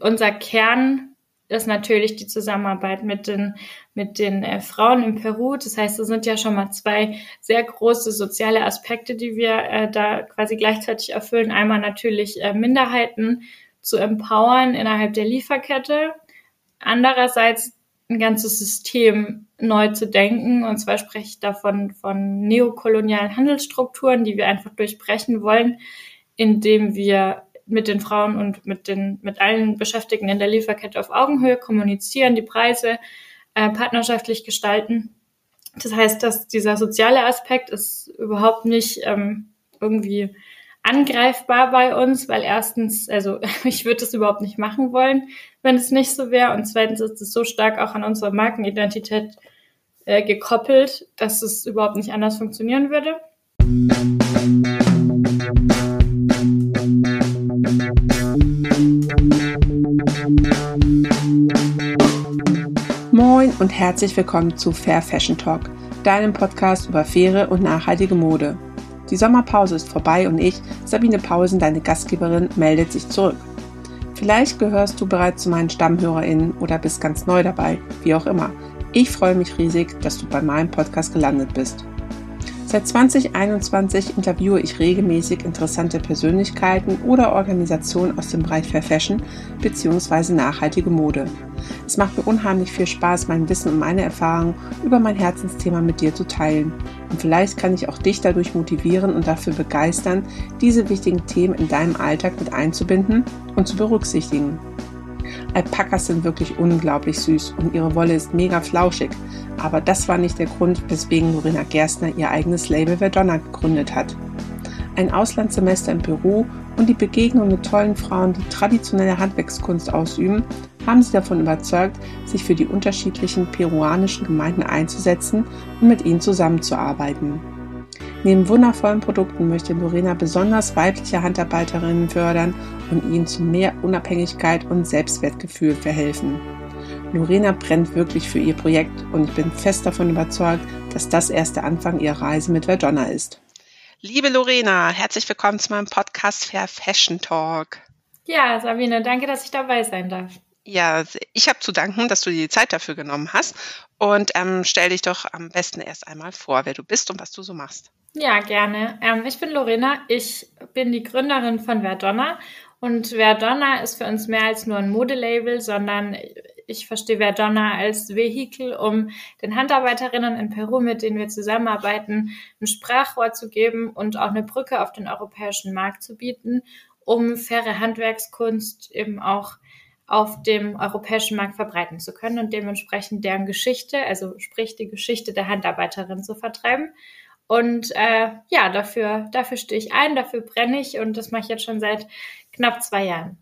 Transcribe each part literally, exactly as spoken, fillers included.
unser Kern ist natürlich die Zusammenarbeit mit den, mit den äh, Frauen in Peru. Das heißt, es sind ja schon mal zwei sehr große soziale Aspekte, die wir äh, da quasi gleichzeitig erfüllen. Einmal natürlich äh, Minderheiten zu empowern innerhalb der Lieferkette. Andererseits ein ganzes System neu zu denken. Und zwar spreche ich davon von neokolonialen Handelsstrukturen, die wir einfach durchbrechen wollen, indem wir mit den Frauen und mit den mit allen Beschäftigten in der Lieferkette auf Augenhöhe kommunizieren, die Preise äh, partnerschaftlich gestalten. Das heißt, dass dieser soziale Aspekt ist überhaupt nicht ähm, irgendwie angreifbar bei uns, weil erstens, also ich würde das überhaupt nicht machen wollen, wenn es nicht so wäre. Und zweitens ist es so stark auch an unserer Markenidentität äh, gekoppelt, dass es überhaupt nicht anders funktionieren würde. Moin und herzlich willkommen zu Fair Fashion Talk, deinem Podcast über faire und nachhaltige Mode. Die Sommerpause ist vorbei und ich, Sabine Pausen, deine Gastgeberin, meldet sich zurück. Vielleicht gehörst du bereits zu meinen StammhörerInnen oder bist ganz neu dabei, wie auch immer. Ich freue mich riesig, dass du bei meinem Podcast gelandet bist. Seit zwanzig einundzwanzig interviewe ich regelmäßig interessante Persönlichkeiten oder Organisationen aus dem Bereich Fair Fashion bzw. nachhaltige Mode. Es macht mir unheimlich viel Spaß, mein Wissen und meine Erfahrungen über mein Herzensthema mit dir zu teilen. Und vielleicht kann ich auch dich dadurch motivieren und dafür begeistern, diese wichtigen Themen in deinem Alltag mit einzubinden und zu berücksichtigen. Alpakas sind wirklich unglaublich süß und ihre Wolle ist mega flauschig. Aber das war nicht der Grund, weswegen Lorena Gerstner ihr eigenes Label Verdonna gegründet hat. Ein Auslandssemester in Peru und die Begegnung mit tollen Frauen, die traditionelle Handwerkskunst ausüben, haben sie davon überzeugt, sich für die unterschiedlichen peruanischen Gemeinden einzusetzen und mit ihnen zusammenzuarbeiten. Neben wundervollen Produkten möchte Lorena besonders weibliche Handarbeiterinnen fördern und ihnen zu mehr Unabhängigkeit und Selbstwertgefühl verhelfen. Lorena brennt wirklich für ihr Projekt und ich bin fest davon überzeugt, dass das erst der Anfang ihrer Reise mit Verdonna ist. Liebe Lorena, herzlich willkommen zu meinem Podcast Fair Fashion Talk. Ja, Sabine, danke, dass ich dabei sein darf. Ja, ich habe zu danken, dass du dir die Zeit dafür genommen hast und ähm, stell dich doch am besten erst einmal vor, wer du bist und was du so machst. Ja, gerne. Ähm, ich bin Lorena, ich bin die Gründerin von Verdonna und Verdonna ist für uns mehr als nur ein Modelabel, sondern ich verstehe Verdonna als Vehikel, um den Handarbeiterinnen in Peru, mit denen wir zusammenarbeiten, ein Sprachrohr zu geben und auch eine Brücke auf den europäischen Markt zu bieten, um faire Handwerkskunst eben auch auf dem europäischen Markt verbreiten zu können und dementsprechend deren Geschichte, also sprich die Geschichte der Handarbeiterin zu vertreiben. Und äh, ja, dafür, dafür stehe ich ein, dafür brenne ich und das mache ich jetzt schon seit knapp zwei Jahren.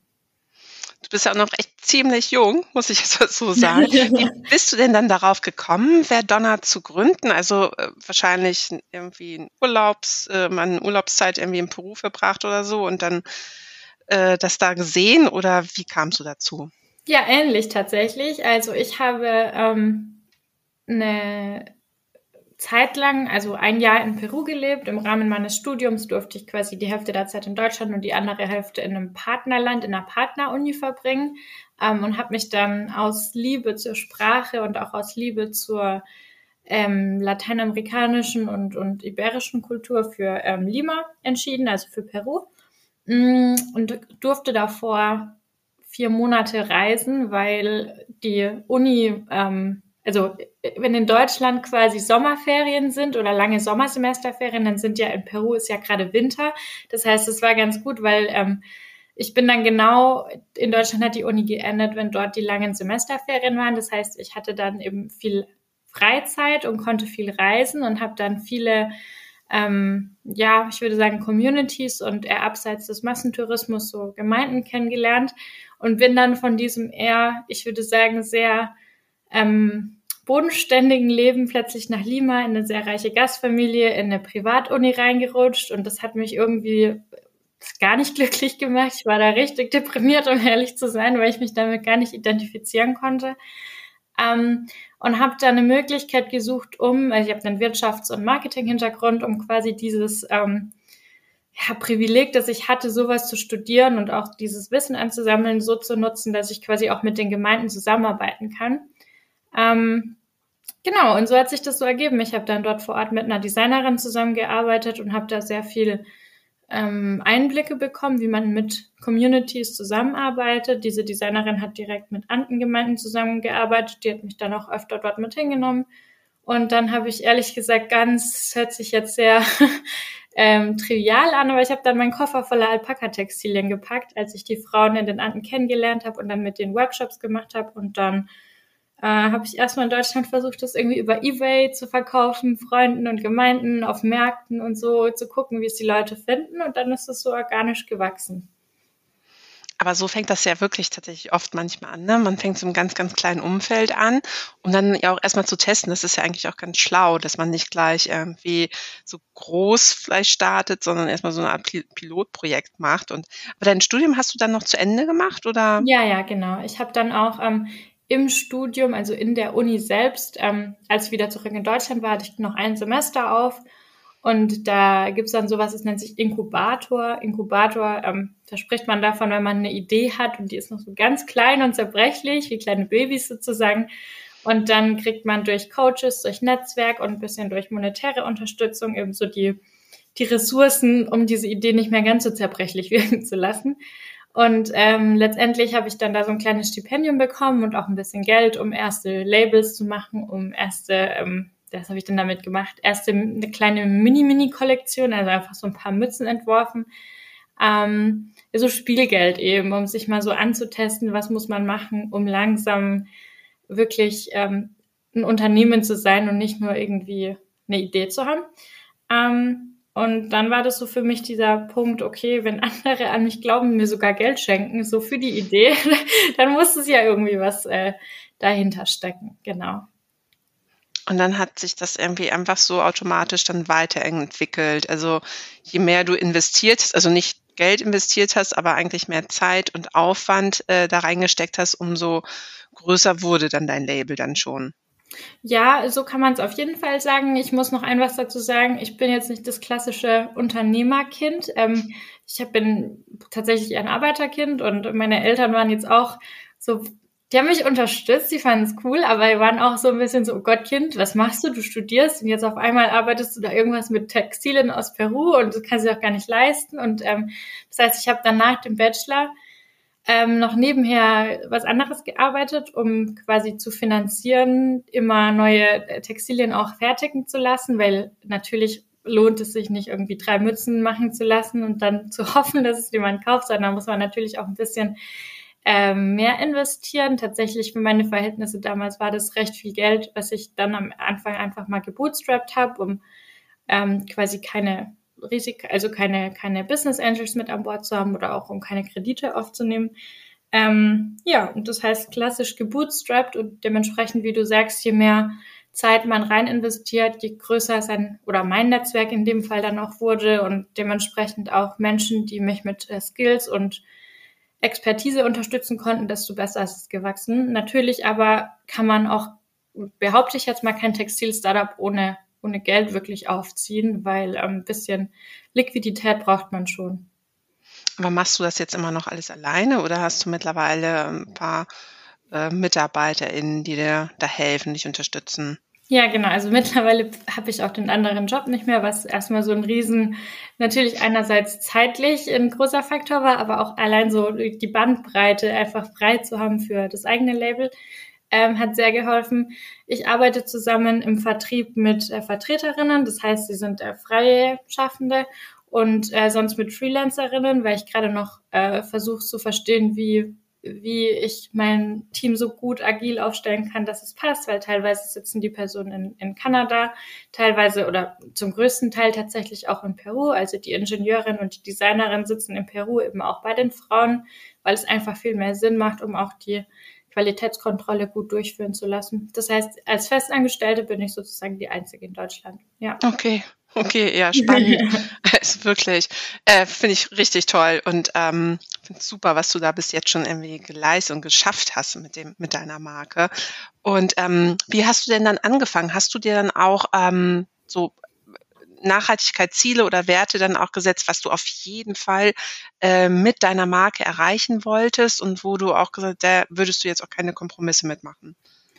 Du bist ja auch noch echt ziemlich jung, muss ich jetzt so sagen. Wie bist du denn dann darauf gekommen, Verdonna zu gründen? Also äh, wahrscheinlich irgendwie ein Urlaubs, äh, mal eine Urlaubszeit irgendwie in Peru verbracht oder so und dann äh, das da gesehen oder wie kamst du dazu? Ja, ähnlich tatsächlich. Also ich habe ähm, eine Zeit lang, also ein Jahr in Peru gelebt. Im Rahmen meines Studiums durfte ich quasi die Hälfte der Zeit in Deutschland und die andere Hälfte in einem Partnerland, in einer Partneruni verbringen ähm, und habe mich dann aus Liebe zur Sprache und auch aus Liebe zur ähm, lateinamerikanischen und, und iberischen Kultur für ähm, Lima entschieden, also für Peru. Und durfte davor vier Monate reisen, weil die Uni, ähm, also wenn in Deutschland quasi Sommerferien sind oder lange Sommersemesterferien, dann sind ja in Peru ist ja gerade Winter. Das heißt, es war ganz gut, weil ähm, ich bin dann genau, in Deutschland hat die Uni geendet, wenn dort die langen Semesterferien waren. Das heißt, ich hatte dann eben viel Freizeit und konnte viel reisen und habe dann viele Ähm, ja, ich würde sagen Communities und eher abseits des Massentourismus so Gemeinden kennengelernt und bin dann von diesem eher, ich würde sagen, sehr ähm, bodenständigen Leben plötzlich nach Lima in eine sehr reiche Gastfamilie, in eine Privatuni reingerutscht und das hat mich irgendwie gar nicht glücklich gemacht. Ich war da richtig deprimiert, um ehrlich zu sein, weil ich mich damit gar nicht identifizieren konnte. Ähm, und habe da eine Möglichkeit gesucht, um, also ich habe einen Wirtschafts- und Marketing-Hintergrund, um quasi dieses ähm, ja, Privileg, dass ich hatte, sowas zu studieren und auch dieses Wissen anzusammeln, so zu nutzen, dass ich quasi auch mit den Gemeinden zusammenarbeiten kann. Ähm, genau, und so hat sich das so ergeben. Ich habe dann dort vor Ort mit einer Designerin zusammengearbeitet und habe da sehr viel ähm, Einblicke bekommen, wie man mit Communities zusammenarbeitet. Diese Designerin hat direkt mit anderen Gemeinden zusammengearbeitet, die hat mich dann auch öfter dort mit hingenommen. Und dann habe ich ehrlich gesagt ganz, hört sich jetzt sehr ähm, trivial an, aber ich habe dann meinen Koffer voller Alpaka-Textilien gepackt, als ich die Frauen in den Anden kennengelernt habe und dann mit den Workshops gemacht habe. Und dann äh, habe ich erstmal in Deutschland versucht, das irgendwie über eBay zu verkaufen, Freunden und Gemeinden auf Märkten und so zu gucken, wie es die Leute finden. Und dann ist es so organisch gewachsen. Aber so fängt das ja wirklich tatsächlich oft manchmal an. Ne? Man fängt so im ganz, ganz kleinen Umfeld an, um dann ja auch erstmal zu testen. Das ist ja eigentlich auch ganz schlau, dass man nicht gleich irgendwie so groß vielleicht startet, sondern erstmal so eine Art Pilotprojekt macht. Und, aber dein Studium hast du dann noch zu Ende gemacht, oder? Ja, ja, genau. Ich habe dann auch ähm, im Studium, also in der Uni selbst, ähm, als ich wieder zurück in Deutschland war, hatte ich noch ein Semester auf. Und da gibt's dann sowas, es nennt sich Inkubator. Inkubator, ähm, da spricht man davon, wenn man eine Idee hat und die ist noch so ganz klein und zerbrechlich, wie kleine Babys sozusagen. Und dann kriegt man durch Coaches, durch Netzwerk und ein bisschen durch monetäre Unterstützung eben so die, die Ressourcen, um diese Idee nicht mehr ganz so zerbrechlich wirken zu lassen. Und ähm, letztendlich habe ich dann da so ein kleines Stipendium bekommen und auch ein bisschen Geld, um erste Labels zu machen, um erste... Ähm, das habe ich dann damit gemacht. Erst eine kleine Mini-Mini-Kollektion, also einfach so ein paar Mützen entworfen. Ähm, so Spielgeld eben, um sich mal so anzutesten, was muss man machen, um langsam wirklich ähm, ein Unternehmen zu sein und nicht nur irgendwie eine Idee zu haben. Ähm, und dann war das so für mich dieser Punkt, okay, wenn andere an mich glauben, mir sogar Geld schenken, so für die Idee, dann muss es ja irgendwie was äh, dahinter stecken, genau. Und dann hat sich das irgendwie einfach so automatisch dann weiterentwickelt. Also je mehr du investiert hast, also nicht Geld investiert hast, aber eigentlich mehr Zeit und Aufwand äh, da reingesteckt hast, umso größer wurde dann dein Label dann schon. Ja, so kann man es auf jeden Fall sagen. Ich muss noch ein was dazu sagen. Ich bin jetzt nicht das klassische Unternehmerkind. Ähm, ich hab, bin tatsächlich ein Arbeiterkind und meine Eltern waren jetzt auch so, die haben mich unterstützt, die fanden es cool, aber die waren auch so ein bisschen so, oh Gott, Kind, was machst du? Du studierst und jetzt auf einmal arbeitest du da irgendwas mit Textilien aus Peru und das kannst du auch gar nicht leisten. Und ähm, das heißt, ich habe dann nach dem Bachelor ähm, noch nebenher was anderes gearbeitet, um quasi zu finanzieren, immer neue Textilien auch fertigen zu lassen, weil natürlich lohnt es sich nicht, irgendwie drei Mützen machen zu lassen und dann zu hoffen, dass es jemand kauft, sondern muss man natürlich auch ein bisschen ähm, mehr investieren. Tatsächlich für meine Verhältnisse damals war das recht viel Geld, was ich dann am Anfang einfach mal gebootstrapped habe, um ähm, quasi keine Risiko, also keine, keine Business Angels mit an Bord zu haben oder auch um keine Kredite aufzunehmen. Ähm, ja, und das heißt klassisch gebootstrapped und dementsprechend, wie du sagst, je mehr Zeit man rein investiert, je größer sein oder mein Netzwerk in dem Fall dann auch wurde und dementsprechend auch Menschen, die mich mit äh, Skills und Expertise unterstützen konnten, desto besser ist es gewachsen. Natürlich aber kann man auch, behaupte ich jetzt mal, kein Textil-Startup ohne ohne Geld wirklich aufziehen, weil ein ähm, bisschen Liquidität braucht man schon. Aber machst du das jetzt immer noch alles alleine oder hast du mittlerweile ein paar äh, MitarbeiterInnen, die dir da helfen, dich unterstützen? Ja, genau. Also mittlerweile habe ich auch den anderen Job nicht mehr, was erstmal so ein Riesen, natürlich einerseits zeitlich ein großer Faktor war, aber auch allein so die Bandbreite einfach frei zu haben für das eigene Label. Ähm, hat sehr geholfen. Ich arbeite zusammen im Vertrieb mit äh, Vertreterinnen, das heißt, sie sind äh, freie Schaffende und äh, sonst mit Freelancerinnen, weil ich gerade noch äh, versuche zu verstehen, wie wie ich mein Team so gut agil aufstellen kann, dass es passt, weil teilweise sitzen die Personen in, in Kanada, teilweise oder zum größten Teil tatsächlich auch in Peru, also die Ingenieurin und die Designerin sitzen in Peru eben auch bei den Frauen, weil es einfach viel mehr Sinn macht, um auch die Qualitätskontrolle gut durchführen zu lassen. Das heißt, als Festangestellte bin ich sozusagen die Einzige in Deutschland. Ja. Okay, okay, ja, spannend. Also wirklich, äh, finde ich richtig toll und ähm, finde es super, was du da bis jetzt schon irgendwie geleistet und geschafft hast mit dem mit deiner Marke. Und ähm, wie hast du denn dann angefangen? Hast du dir dann auch ähm, so Nachhaltigkeitsziele oder Werte dann auch gesetzt, was du auf jeden Fall äh, mit deiner Marke erreichen wolltest und wo du auch gesagt, da würdest du jetzt auch keine Kompromisse mitmachen?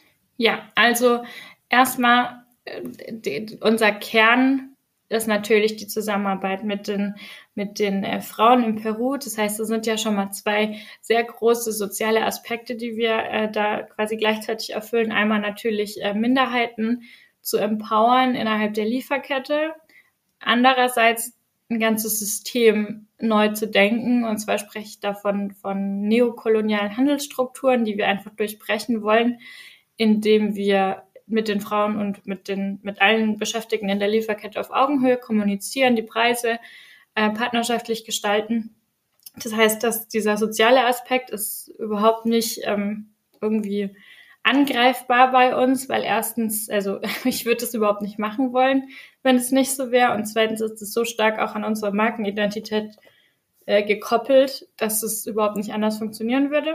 Ja, also erstmal äh, die, unser Kern ist natürlich die Zusammenarbeit mit den, mit den äh, Frauen in Peru. Das heißt, es sind ja schon mal zwei sehr große soziale Aspekte, die wir äh, da quasi gleichzeitig erfüllen. Einmal natürlich äh, Minderheiten zu empowern innerhalb der Lieferkette. Andererseits ein ganzes System neu zu denken. Und zwar spreche ich davon von neokolonialen Handelsstrukturen, die wir einfach durchbrechen wollen, indem wir mit den Frauen und mit den mit allen Beschäftigten in der Lieferkette auf Augenhöhe kommunizieren, die Preise äh, partnerschaftlich gestalten. Das heißt, dass dieser soziale Aspekt ist überhaupt nicht ähm, irgendwie angreifbar bei uns, weil erstens, also ich würde das überhaupt nicht machen wollen, wenn es nicht so wäre. Und zweitens ist es so stark auch an unserer Markenidentität äh, gekoppelt, dass es überhaupt nicht anders funktionieren würde.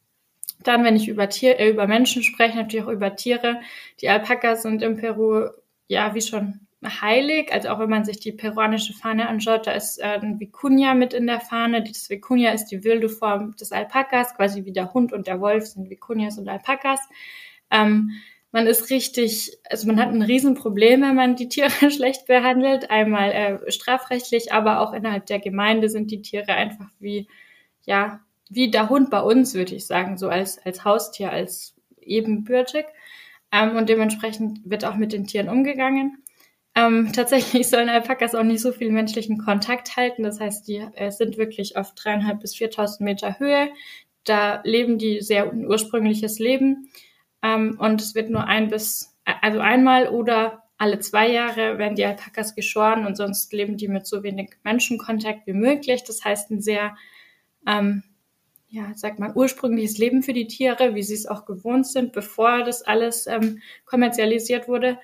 Dann, wenn ich über Tier, äh, über Menschen spreche, natürlich auch über Tiere. Die Alpakas sind in Peru, ja, wie schon heilig. Also auch wenn man sich die peruanische Fahne anschaut, da ist äh, ein Vicuña mit in der Fahne. Das Vicuña ist die wilde Form des Alpakas, quasi wie der Hund und der Wolf sind Vicuñas und Alpakas. Ähm, man ist richtig, also man hat ein Riesenproblem, wenn man die Tiere schlecht behandelt. Einmal äh, strafrechtlich, aber auch innerhalb der Gemeinde sind die Tiere einfach wie, ja, wie der Hund bei uns, würde ich sagen, so als, als Haustier, als ebenbürtig. Ähm, und dementsprechend wird auch mit den Tieren umgegangen. Ähm, tatsächlich sollen Alpakas auch nicht so viel menschlichen Kontakt halten. Das heißt, die äh, sind wirklich auf dreieinhalb bis viertausend Meter Höhe. Da leben die sehr ein ursprüngliches Leben. Ähm, und es wird nur ein bis, also einmal oder alle zwei Jahre werden die Alpakas geschoren und sonst leben die mit so wenig Menschenkontakt wie möglich. Das heißt, ein sehr, ähm, ja, sagt man, ursprüngliches Leben für die Tiere, wie sie es auch gewohnt sind, bevor das alles ähm, kommerzialisiert wurde.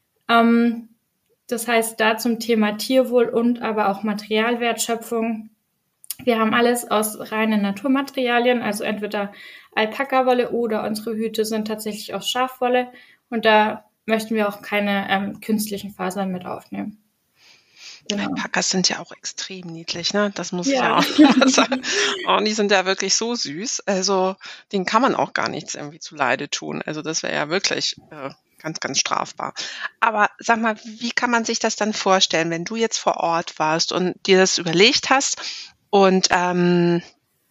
Ähm, das heißt, da zum Thema Tierwohl und aber auch Materialwertschöpfung. Wir haben alles aus reinen Naturmaterialien, also entweder Alpakawolle oder unsere Hüte sind tatsächlich aus Schafwolle. Und da möchten wir auch keine ähm, künstlichen Fasern mit aufnehmen. Genau. Alpakas sind ja auch extrem niedlich, ne? Das muss Ja. ich ja auch mal sagen. Und die sind ja wirklich so süß. Also denen kann man auch gar nichts irgendwie zuleide tun. Also das wäre ja wirklich äh, ganz, ganz strafbar. Aber sag mal, wie kann man sich das dann vorstellen, wenn du jetzt vor Ort warst und dir das überlegt hast? Und ähm,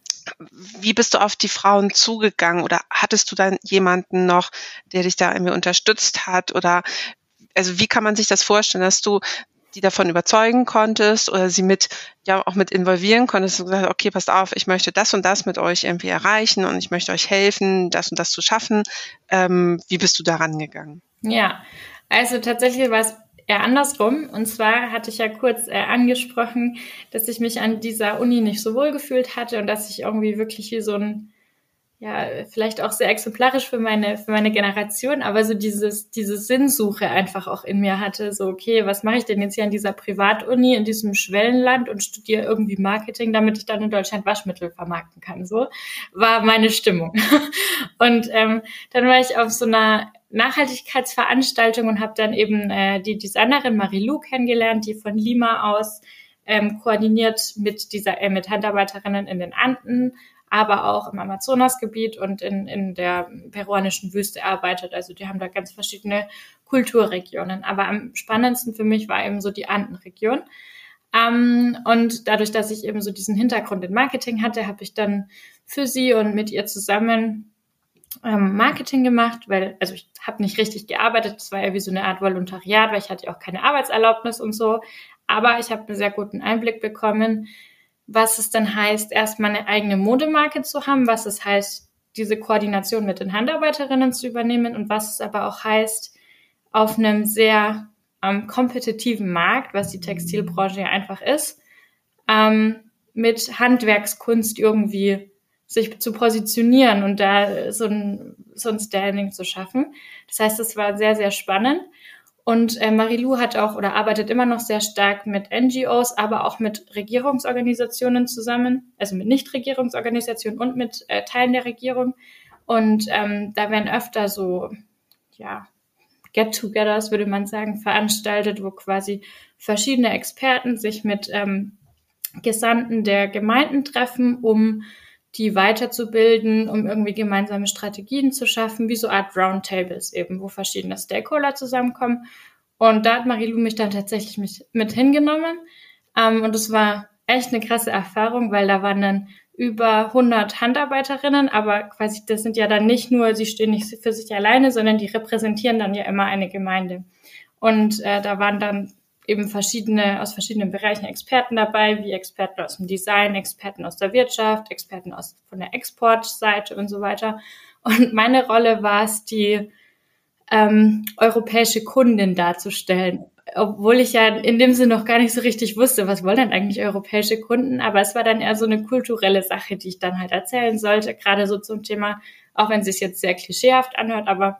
wie bist du auf die Frauen zugegangen? Oder hattest du dann jemanden noch, der dich da irgendwie unterstützt hat? Oder also wie kann man sich das vorstellen, dass du die davon überzeugen konntest oder sie mit, ja, auch mit involvieren konntest und gesagt, okay, passt auf, ich möchte das und das mit euch irgendwie erreichen und ich möchte euch helfen, das und das zu schaffen. Ähm, wie bist du da rangegangen? Ja, also tatsächlich war es eher andersrum. Und zwar hatte ich ja kurz äh, angesprochen, dass ich mich an dieser Uni nicht so wohl gefühlt hatte und dass ich irgendwie wirklich wie so ein, ja, vielleicht auch sehr exemplarisch für meine, für meine Generation, aber so dieses, diese Sinnsuche einfach auch in mir hatte. So, okay, was mache ich denn jetzt hier an dieser Privatuni in diesem Schwellenland und studiere irgendwie Marketing, damit ich dann in Deutschland Waschmittel vermarkten kann. So war meine Stimmung. Und ähm, dann war ich auf so einer Nachhaltigkeitsveranstaltung und habe dann eben äh, die Designerin Marie-Lou kennengelernt, die von Lima aus ähm, koordiniert mit dieser äh, mit Handarbeiterinnen in den Anden, aber auch im Amazonasgebiet und in, in der peruanischen Wüste arbeitet. Also die haben da ganz verschiedene Kulturregionen. Aber am spannendsten für mich war eben so die Andenregion. Ähm, und dadurch, dass ich eben so diesen Hintergrund in Marketing hatte, habe ich dann für sie und mit ihr zusammen ähm, Marketing gemacht, weil, also ich habe nicht richtig gearbeitet, das war ja wie so eine Art Volontariat, weil ich hatte auch keine Arbeitserlaubnis und so. Aber ich habe einen sehr guten Einblick bekommen, was es dann heißt, erstmal eine eigene Modemarke zu haben, was es heißt, diese Koordination mit den Handarbeiterinnen zu übernehmen und was es aber auch heißt, auf einem sehr ähm, kompetitiven Markt, was die Textilbranche ja einfach ist, ähm, mit Handwerkskunst irgendwie sich zu positionieren und da so ein, so ein Standing zu schaffen. Das heißt, es war sehr, sehr spannend. Und äh, Marie-Lou hat auch oder arbeitet immer noch sehr stark mit N G Os, aber auch mit Regierungsorganisationen zusammen, also mit Nichtregierungsorganisationen und mit äh, Teilen der Regierung. Und ähm, da werden öfter so, ja, Get-togethers, würde man sagen, veranstaltet, wo quasi verschiedene Experten sich mit ähm, Gesandten der Gemeinden treffen, um die weiterzubilden, um irgendwie gemeinsame Strategien zu schaffen, wie so Art Roundtables eben, wo verschiedene Stakeholder zusammenkommen. Und da hat Marilou mich dann tatsächlich mit, mit hingenommen. Ähm, und es war echt eine krasse Erfahrung, weil da waren dann über hundert Handarbeiterinnen, aber quasi das sind ja dann nicht nur, sie stehen nicht für sich alleine, sondern die repräsentieren dann ja immer eine Gemeinde. Und äh, da waren dann eben verschiedene, aus verschiedenen Bereichen Experten dabei, wie Experten aus dem Design, Experten aus der Wirtschaft, Experten aus von der Exportseite und so weiter. Und meine Rolle war es, die ähm, europäische Kundin darzustellen. Obwohl ich ja in dem Sinne noch gar nicht so richtig wusste, was wollen denn eigentlich europäische Kunden, aber es war dann eher so eine kulturelle Sache, die ich dann halt erzählen sollte, gerade so zum Thema, auch wenn es sich jetzt sehr klischeehaft anhört, aber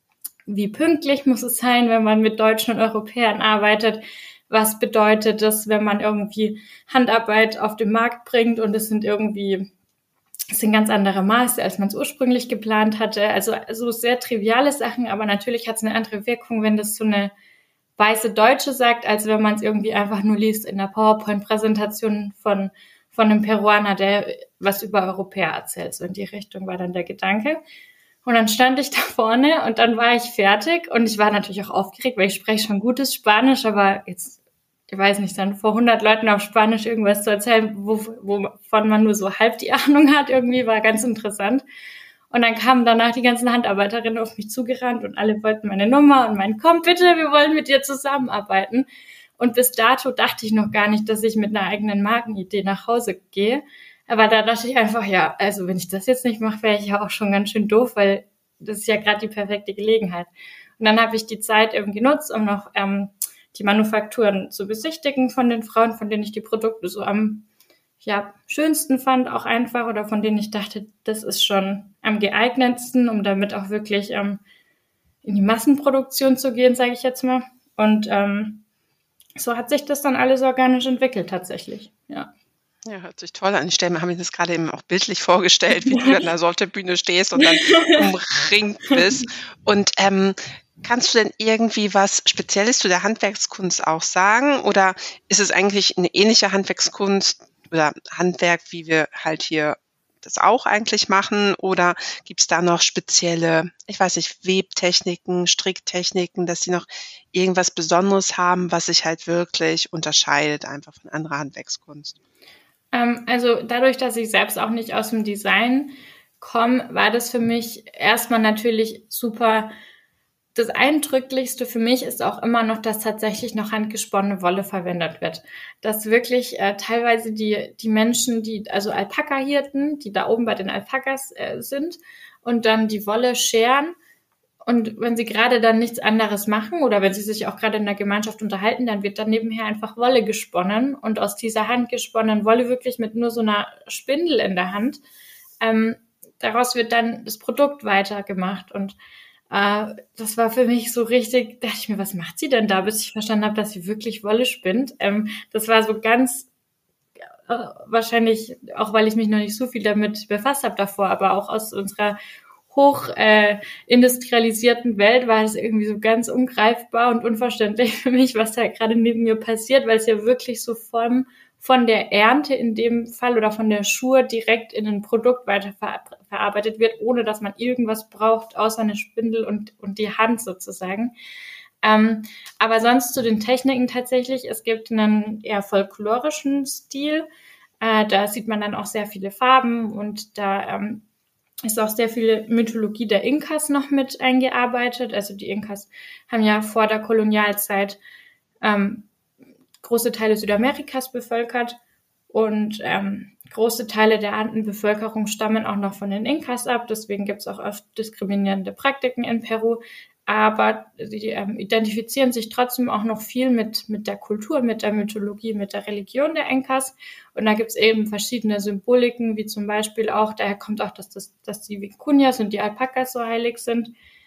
wie pünktlich muss es sein, wenn man mit Deutschen und Europäern arbeitet? Was bedeutet das, wenn man irgendwie Handarbeit auf den Markt bringt und es sind irgendwie, es sind ganz andere Maße, als man es ursprünglich geplant hatte. Also so sehr triviale Sachen, aber natürlich hat es eine andere Wirkung, wenn das so eine weiße Deutsche sagt, als wenn man es irgendwie einfach nur liest in der PowerPoint-Präsentation von, von einem Peruaner, der was über Europäer erzählt. So in die Richtung war dann der Gedanke. Und dann stand ich da vorne und dann war ich fertig und ich war natürlich auch aufgeregt, weil ich spreche schon gutes Spanisch, aber jetzt, ich weiß nicht, dann vor hundert Leuten auf Spanisch irgendwas zu erzählen, wo, wovon man nur so halb die Ahnung hat, irgendwie war ganz interessant. Und dann kamen danach die ganzen Handarbeiterinnen auf mich zugerannt und alle wollten meine Nummer und meinen, komm bitte, wir wollen mit dir zusammenarbeiten. Und bis dato dachte ich noch gar nicht, dass ich mit einer eigenen Markenidee nach Hause gehe. Aber da dachte ich einfach, ja, also wenn ich das jetzt nicht mache, wäre ich ja auch schon ganz schön doof, weil das ist ja gerade die perfekte Gelegenheit. Und dann habe ich die Zeit eben genutzt, um noch ähm, die Manufakturen zu besichtigen von den Frauen, von denen ich die Produkte so am ja, schönsten fand, auch einfach, oder von denen ich dachte, das ist schon am geeignetsten, um damit auch wirklich ähm, in die Massenproduktion zu gehen, sage ich jetzt mal. Und ähm, so hat sich das dann alles organisch entwickelt tatsächlich, ja. Ja, hört sich toll an. Ich stelle mir, habe mir das gerade eben auch bildlich vorgestellt, wie du dann da so auf der Bühne stehst und dann umringt bist. Und ähm, kannst du denn irgendwie was Spezielles zu der Handwerkskunst auch sagen? Oder ist es eigentlich eine ähnliche Handwerkskunst oder Handwerk, wie wir halt hier das auch eigentlich machen? Oder gibt es da noch spezielle, ich weiß nicht, Webtechniken, Stricktechniken, dass sie noch irgendwas Besonderes haben, was sich halt wirklich unterscheidet einfach von anderer Handwerkskunst? Ähm, also dadurch, dass ich selbst auch nicht aus dem Design komme, war das für mich erstmal natürlich super. Das Eindrücklichste für mich ist auch immer noch, dass tatsächlich noch handgesponnene Wolle verwendet wird. Dass wirklich äh, teilweise die die Menschen, die also Alpaka-Hirten, die da oben bei den Alpakas äh, sind und dann die Wolle scheren und wenn sie gerade dann nichts anderes machen oder wenn sie sich auch gerade in der Gemeinschaft unterhalten, dann wird dann nebenher einfach Wolle gesponnen und aus dieser handgesponnenen Wolle wirklich mit nur so einer Spindel in der Hand, ähm, daraus wird dann das Produkt weitergemacht und Uh, das war für mich so richtig, dachte ich mir, was macht sie denn da, bis ich verstanden habe, dass sie wirklich Wolle spinnt. Ähm, das war so ganz, äh, wahrscheinlich, auch weil ich mich noch nicht so viel damit befasst habe davor, aber auch aus unserer hoch äh, industrialisierten Welt war es irgendwie so ganz ungreifbar und unverständlich für mich, was da gerade neben mir passiert, weil es ja wirklich so von, von der Ernte in dem Fall oder von der Schur direkt in ein Produkt weiterverarbeitet wird, ohne dass man irgendwas braucht, außer eine Spindel und, und die Hand sozusagen. Ähm, aber sonst zu den Techniken tatsächlich, es gibt einen eher folklorischen Stil, äh, da sieht man dann auch sehr viele Farben und da ähm, ist auch sehr viel Mythologie der Inkas noch mit eingearbeitet. Also die Inkas haben ja vor der Kolonialzeit ähm, große Teile Südamerikas bevölkert und ähm, große Teile der Andenbevölkerung stammen auch noch von den Inkas ab. Deswegen gibt es auch oft diskriminierende Praktiken in Peru. Aber sie ähm, identifizieren sich trotzdem auch noch viel mit, mit der Kultur, mit der Mythologie, mit der Religion der Inkas. Und da gibt es eben verschiedene Symboliken, wie zum Beispiel auch, daher kommt auch, dass, das, dass die Vicuñas und die Alpakas so heilig sind.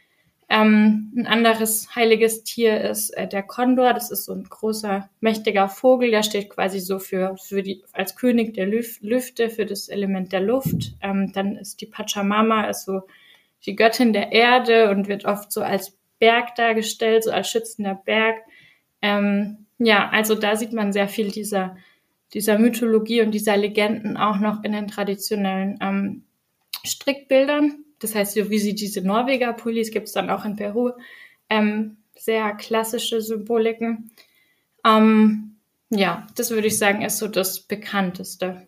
Ähm, ein anderes heiliges Tier ist äh, der Kondor. Das ist so ein großer, mächtiger Vogel. Der steht quasi so für, für die, als König der Lüf- Lüfte, für das Element der Luft. Ähm, dann ist die Pachamama, ist so die Göttin der Erde und wird oft so als Berg dargestellt, so als schützender Berg. Ähm, ja, also da sieht man sehr viel dieser, dieser Mythologie und dieser Legenden auch noch in den traditionellen ähm, Strickbildern. Das heißt, so wie sie diese Norweger-Pullis gibt es dann auch in Peru. Ähm, sehr klassische Symboliken. Ähm, ja, das würde ich sagen, ist so das Bekannteste.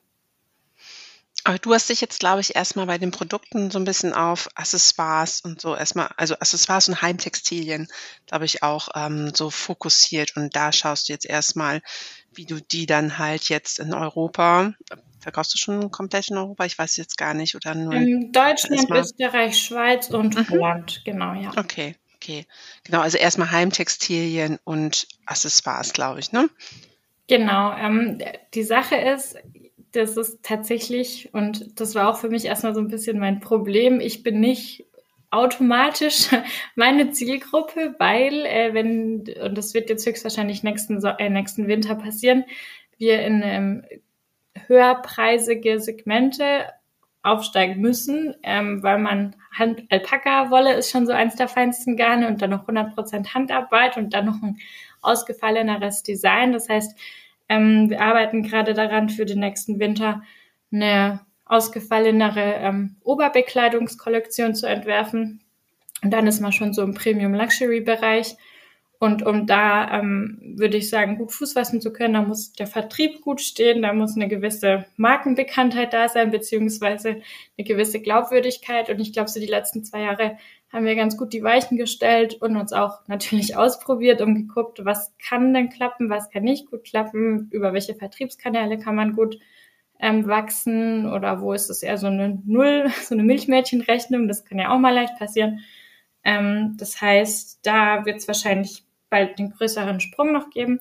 Aber du hast dich jetzt, glaube ich, erstmal bei den Produkten so ein bisschen auf Accessoires und so erstmal, also Accessoires und Heimtextilien, glaube ich, auch ähm, so fokussiert. Und da schaust du jetzt erstmal, wie du die dann halt jetzt in Europa, verkaufst du schon komplett in Europa? Ich weiß jetzt gar nicht, oder nur in Ähm, Deutschland, erstmal. Österreich, Schweiz und Mhm. Holland, genau, ja. Okay, okay. Genau, also erstmal Heimtextilien und Accessoires, glaube ich, ne? Genau, ähm, die Sache ist, das ist tatsächlich, und das war auch für mich erstmal so ein bisschen mein Problem, ich bin nicht automatisch meine Zielgruppe, weil, äh, wenn, und das wird jetzt höchstwahrscheinlich nächsten, so äh, nächsten Winter passieren, wir in ähm, höherpreisige Segmente aufsteigen müssen, ähm, weil man Hand Alpaka-Wolle ist schon so eins der feinsten Garne und dann noch hundert Prozent Handarbeit und dann noch ein ausgefalleneres Design. Das heißt, ähm, wir arbeiten gerade daran, für den nächsten Winter eine ausgefallenere ähm, Oberbekleidungskollektion zu entwerfen. Und dann ist man schon so im Premium-Luxury-Bereich. Und um da, ähm, würde ich sagen, gut Fuß fassen zu können, da muss der Vertrieb gut stehen, da muss eine gewisse Markenbekanntheit da sein, beziehungsweise eine gewisse Glaubwürdigkeit. Und ich glaube, so die letzten zwei Jahre haben wir ganz gut die Weichen gestellt und uns auch natürlich ausprobiert und geguckt, was kann denn klappen, was kann nicht gut klappen, über welche Vertriebskanäle kann man gut ähm, wachsen oder wo ist es eher so eine Null, so eine Milchmädchenrechnung, das kann ja auch mal leicht passieren. Ähm, das heißt, da wird es wahrscheinlich bald den größeren Sprung noch geben.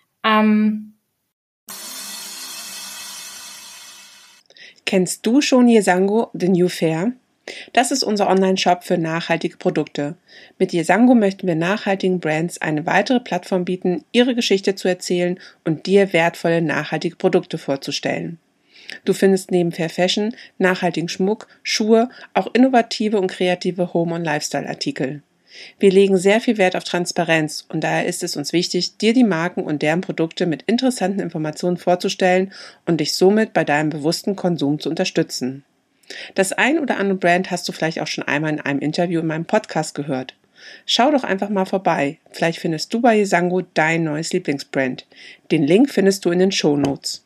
Ähm, Kennst du schon Yesango, The New Fair? Das ist unser Online-Shop für nachhaltige Produkte. Mit Yesango möchten wir nachhaltigen Brands eine weitere Plattform bieten, ihre Geschichte zu erzählen und dir wertvolle nachhaltige Produkte vorzustellen. Du findest neben Fair Fashion, nachhaltigen Schmuck, Schuhe, auch innovative und kreative Home- und Lifestyle-Artikel. Wir legen sehr viel Wert auf Transparenz und daher ist es uns wichtig, dir die Marken und deren Produkte mit interessanten Informationen vorzustellen und dich somit bei deinem bewussten Konsum zu unterstützen. Das ein oder andere Brand hast du vielleicht auch schon einmal in einem Interview in meinem Podcast gehört. Schau doch einfach mal vorbei. Vielleicht findest du bei Yesango dein neues Lieblingsbrand. Den Link findest du in den Shownotes.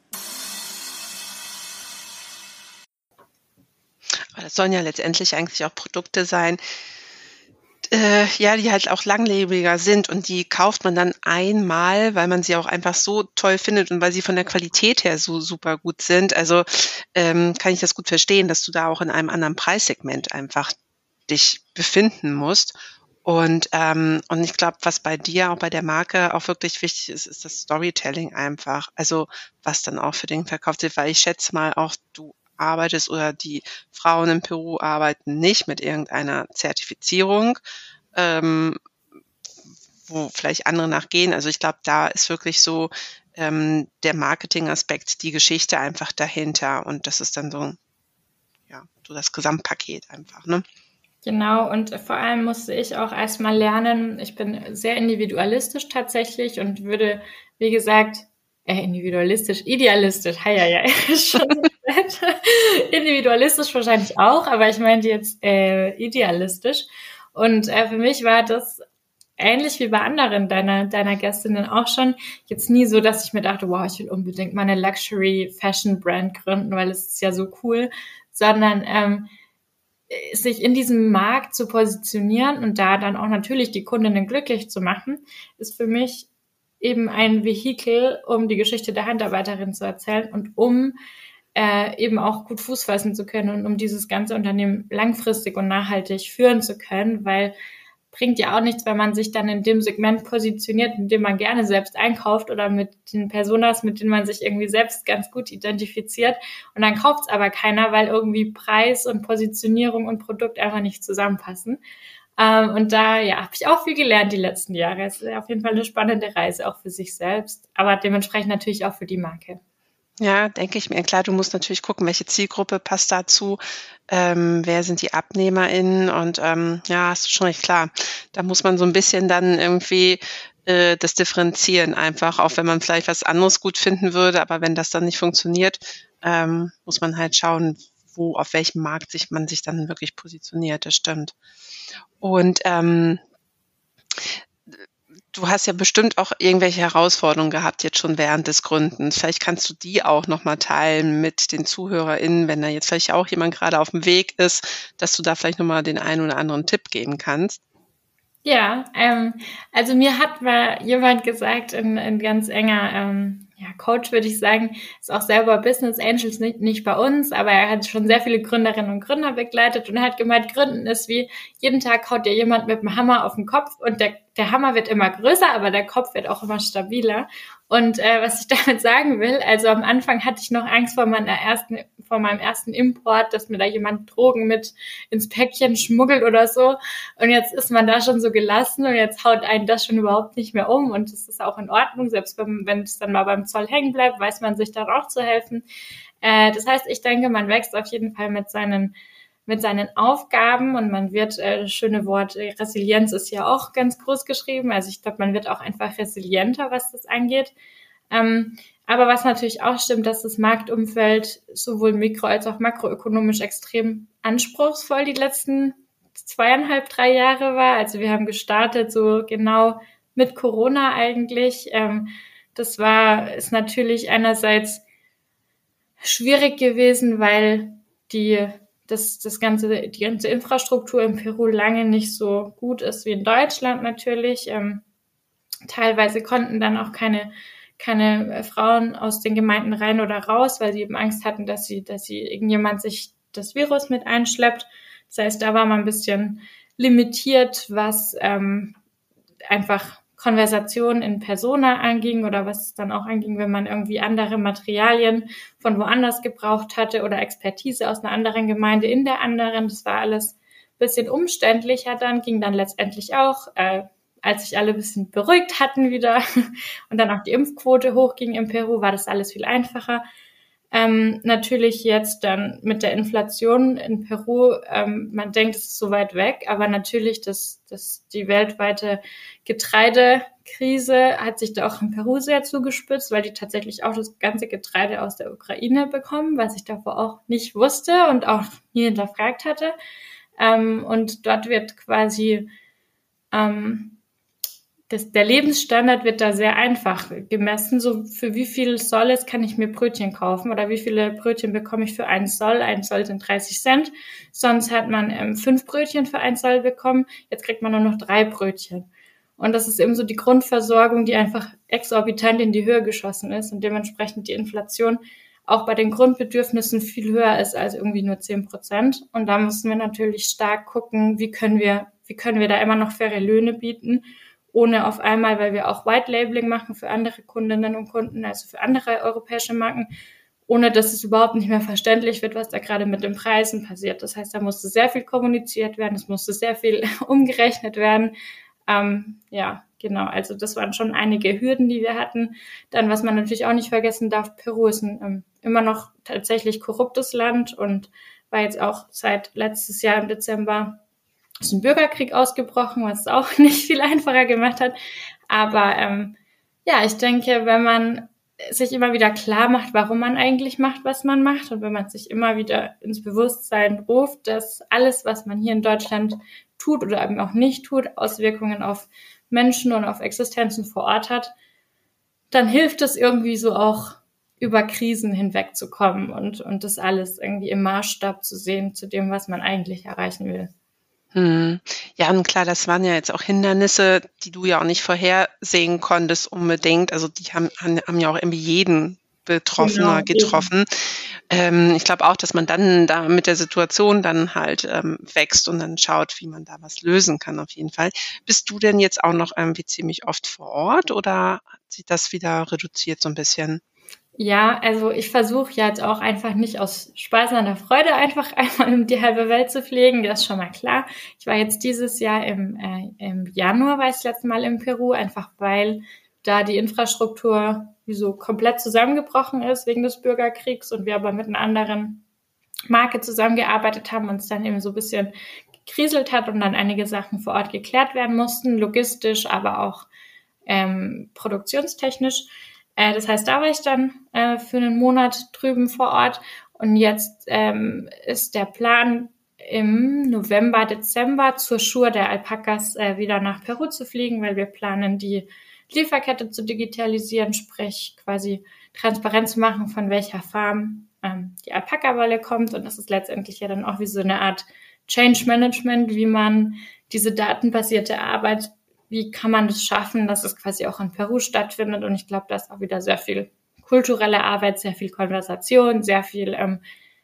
Aber das sollen ja letztendlich eigentlich auch Produkte sein, äh, ja, die halt auch langlebiger sind und die kauft man dann einmal, weil man sie auch einfach so toll findet und weil sie von der Qualität her so super gut sind. Also ähm, kann ich das gut verstehen, dass du da auch in einem anderen Preissegment einfach dich befinden musst. Und ähm, und ich glaube, was bei dir, auch bei der Marke auch wirklich wichtig ist, ist das Storytelling einfach. Also was dann auch für den verkauft wird, weil ich schätze mal auch, du arbeitest oder die Frauen in Peru arbeiten nicht mit irgendeiner Zertifizierung, ähm, wo vielleicht andere nachgehen. Also ich glaube, da ist wirklich so ähm, der Marketingaspekt, die Geschichte einfach dahinter und das ist dann so, ja, so das Gesamtpaket einfach, ne? Genau, und vor allem musste ich auch erstmal lernen, ich bin sehr individualistisch tatsächlich und würde, wie gesagt, äh, individualistisch, idealistisch, hei, hei, hei, schon so spät. Individualistisch wahrscheinlich auch, aber ich meinte jetzt äh, idealistisch. Und äh, für mich war das ähnlich wie bei anderen deiner, deiner Gästinnen auch schon, jetzt nie so, dass ich mir dachte, wow, ich will unbedingt meine Luxury-Fashion-Brand gründen, weil es ist ja so cool, sondern ähm, sich in diesem Markt zu positionieren und da dann auch natürlich die Kundinnen glücklich zu machen, ist für mich eben ein Vehikel, um die Geschichte der Handarbeiterin zu erzählen und um äh, eben auch gut Fuß fassen zu können und um dieses ganze Unternehmen langfristig und nachhaltig führen zu können, weil bringt ja auch nichts, wenn man sich dann in dem Segment positioniert, in dem man gerne selbst einkauft oder mit den Personas, mit denen man sich irgendwie selbst ganz gut identifiziert. Und dann kauft es aber keiner, weil irgendwie Preis und Positionierung und Produkt einfach nicht zusammenpassen. Ähm, und da ja, habe ich auch viel gelernt die letzten Jahre. Es ist auf jeden Fall eine spannende Reise, auch für sich selbst, aber dementsprechend natürlich auch für die Marke. Ja, denke ich mir. Klar, du musst natürlich gucken, welche Zielgruppe passt dazu, ähm, wer sind die AbnehmerInnen und ähm, ja, hast du schon recht, klar. Da muss man so ein bisschen dann irgendwie äh, das differenzieren einfach, auch wenn man vielleicht was anderes gut finden würde, aber wenn das dann nicht funktioniert, ähm, muss man halt schauen, wo, auf welchem Markt sich man sich dann wirklich positioniert, das stimmt. Und ähm, du hast ja bestimmt auch irgendwelche Herausforderungen gehabt jetzt schon während des Gründens. Vielleicht kannst du die auch noch mal teilen mit den ZuhörerInnen, wenn da jetzt vielleicht auch jemand gerade auf dem Weg ist, dass du da vielleicht noch mal den einen oder anderen Tipp geben kannst. Ja, ähm, also mir hat mal jemand gesagt, ein, ein ganz enger ähm, ja, Coach, würde ich sagen, ist auch selber Business Angels, nicht, nicht bei uns, aber er hat schon sehr viele Gründerinnen und Gründer begleitet und er hat gemeint, Gründen ist wie, jeden Tag haut dir jemand mit dem Hammer auf den Kopf und der, der Hammer wird immer größer, aber der Kopf wird auch immer stabiler. Und äh, was ich damit sagen will, also am Anfang hatte ich noch Angst vor meiner ersten, vor meinem ersten Import, dass mir da jemand Drogen mit ins Päckchen schmuggelt oder so. Und jetzt ist man da schon so gelassen und jetzt haut einen das schon überhaupt nicht mehr um. Und das ist auch in Ordnung, selbst wenn, wenn es dann mal beim Zoll hängen bleibt, weiß man sich dann auch zu helfen. Äh, das heißt, ich denke, man wächst auf jeden Fall mit seinen mit seinen Aufgaben und man wird, äh, das schöne Wort äh, Resilienz ist ja auch ganz groß geschrieben, also ich glaube, man wird auch einfach resilienter, was das angeht. Ähm, aber was natürlich auch stimmt, dass das Marktumfeld sowohl mikro- als auch makroökonomisch extrem anspruchsvoll die letzten zweieinhalb, drei Jahre war. Also wir haben gestartet so genau mit Corona eigentlich. Ähm, das war, ist natürlich einerseits schwierig gewesen, weil die dass das ganze, die ganze Infrastruktur in Peru lange nicht so gut ist wie in Deutschland natürlich. Ähm, teilweise konnten dann auch keine, keine Frauen aus den Gemeinden rein oder raus, weil sie eben Angst hatten, dass sie, dass sie irgendjemand sich das Virus mit einschleppt. Das heißt, da war man ein bisschen limitiert, was ähm, einfach Konversationen in Persona anging oder was es dann auch anging, wenn man irgendwie andere Materialien von woanders gebraucht hatte oder Expertise aus einer anderen Gemeinde in der anderen. Das war alles ein bisschen umständlicher dann, ging dann letztendlich auch, äh, als sich alle ein bisschen beruhigt hatten wieder und dann auch die Impfquote hochging in Peru, war das alles viel einfacher. Ähm, natürlich jetzt dann mit der Inflation in Peru, ähm, man denkt, es ist so weit weg, aber natürlich das, das, die weltweite Getreidekrise hat sich da auch in Peru sehr zugespitzt, weil die tatsächlich auch das ganze Getreide aus der Ukraine bekommen, was ich davor auch nicht wusste und auch nie hinterfragt hatte. Ähm, und dort wird quasi ähm, Das, der Lebensstandard wird da sehr einfach gemessen. So für wie viel Solles kann ich mir Brötchen kaufen oder wie viele Brötchen bekomme ich für einen Soll? Ein Soll sind dreißig Cent. Sonst hat man ähm, fünf Brötchen für einen Soll bekommen. Jetzt kriegt man nur noch drei Brötchen. Und das ist eben so die Grundversorgung, die einfach exorbitant in die Höhe geschossen ist und dementsprechend die Inflation auch bei den Grundbedürfnissen viel höher ist als irgendwie nur zehn Prozent. Und da müssen wir natürlich stark gucken, wie können wir, wie können wir da immer noch faire Löhne bieten, ohne auf einmal, weil wir auch White Labeling machen für andere Kundinnen und Kunden, also für andere europäische Marken, ohne dass es überhaupt nicht mehr verständlich wird, was da gerade mit den Preisen passiert. Das heißt, da musste sehr viel kommuniziert werden, es musste sehr viel umgerechnet werden. Ähm, ja, genau, also das waren schon einige Hürden, die wir hatten. Dann, was man natürlich auch nicht vergessen darf, Peru ist ein ähm, immer noch tatsächlich korruptes Land und war jetzt auch seit letztes Jahr im Dezember ist ein Bürgerkrieg ausgebrochen, was es auch nicht viel einfacher gemacht hat. Aber ähm, ja, ich denke, wenn man sich immer wieder klar macht, warum man eigentlich macht, was man macht und wenn man sich immer wieder ins Bewusstsein ruft, dass alles, was man hier in Deutschland tut oder eben auch nicht tut, Auswirkungen auf Menschen und auf Existenzen vor Ort hat, dann hilft es irgendwie so auch über Krisen hinwegzukommen und, und das alles irgendwie im Maßstab zu sehen zu dem, was man eigentlich erreichen will. Hm. Ja, und klar, das waren ja jetzt auch Hindernisse, die du ja auch nicht vorhersehen konntest unbedingt. Also die haben, haben, haben ja auch irgendwie jeden Betroffener Genau, getroffen. Ähm, ich glaube auch, dass man dann da mit der Situation dann halt ähm, wächst und dann schaut, wie man da was lösen kann auf jeden Fall. Bist du denn jetzt auch noch irgendwie ziemlich oft vor Ort oder hat sich das wieder reduziert so ein bisschen? Ja, also ich versuche jetzt auch einfach nicht aus Spaß an der Freude einfach einmal um die halbe Welt zu fliegen, das ist schon mal klar. Ich war jetzt dieses Jahr im, äh, im Januar, war ich das letzte Mal in Peru, einfach weil da die Infrastruktur wie so komplett zusammengebrochen ist wegen des Bürgerkriegs und wir aber mit einer anderen Marke zusammengearbeitet haben, uns dann eben so ein bisschen gekriselt hat und dann einige Sachen vor Ort geklärt werden mussten, logistisch, aber auch ähm, produktionstechnisch. Äh, das heißt, da war ich dann äh, für einen Monat drüben vor Ort und jetzt ähm, ist der Plan, im November, Dezember zur Schur der Alpakas äh, wieder nach Peru zu fliegen, weil wir planen, die Lieferkette zu digitalisieren, sprich quasi transparent zu machen, von welcher Farm ähm, die Alpaka-Wolle kommt. Und das ist letztendlich ja dann auch wie so eine Art Change Management, wie man diese datenbasierte Arbeit, wie kann man das schaffen, dass es quasi auch in Peru stattfindet. Und ich glaube, da ist auch wieder sehr viel kulturelle Arbeit, sehr viel Konversation, sehr viel ähm,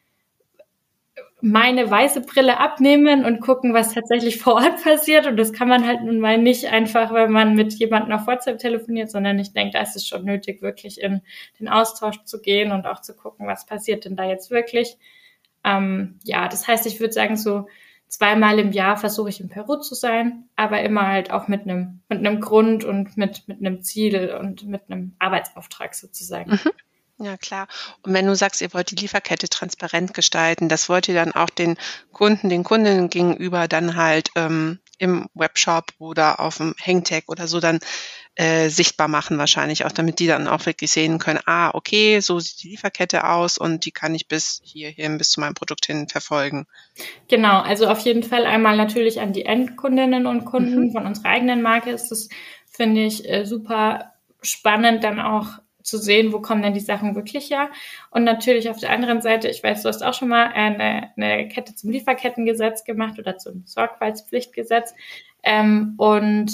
meine weiße Brille abnehmen und gucken, was tatsächlich vor Ort passiert. Und das kann man halt nun mal nicht einfach, wenn man mit jemandem auf WhatsApp telefoniert, sondern ich denke, da ist es schon nötig, wirklich in den Austausch zu gehen und auch zu gucken, was passiert denn da jetzt wirklich. Ähm, ja, das heißt, ich würde sagen, so zweimal im Jahr versuche ich in Peru zu sein, aber immer halt auch mit einem mit einem Grund und mit mit einem Ziel und mit einem Arbeitsauftrag sozusagen. Mhm. Ja, klar. Und wenn du sagst, ihr wollt die Lieferkette transparent gestalten, das wollt ihr dann auch den Kunden, den Kundinnen gegenüber dann halt ähm, im Webshop oder auf dem Hangtag oder so dann äh, sichtbar machen wahrscheinlich auch, damit die dann auch wirklich sehen können, ah, okay, so sieht die Lieferkette aus und die kann ich bis hierhin, bis zu meinem Produkt hin verfolgen. Genau, also auf jeden Fall einmal natürlich an die Endkundinnen und Kunden mhm. von unserer eigenen Marke ist das, finde ich, äh, super spannend dann auch zu sehen, wo kommen denn die Sachen wirklich her. Und natürlich auf der anderen Seite, ich weiß, du hast auch schon mal eine, eine Kette zum Lieferkettengesetz gemacht oder zum Sorgfaltspflichtgesetz. Ähm, und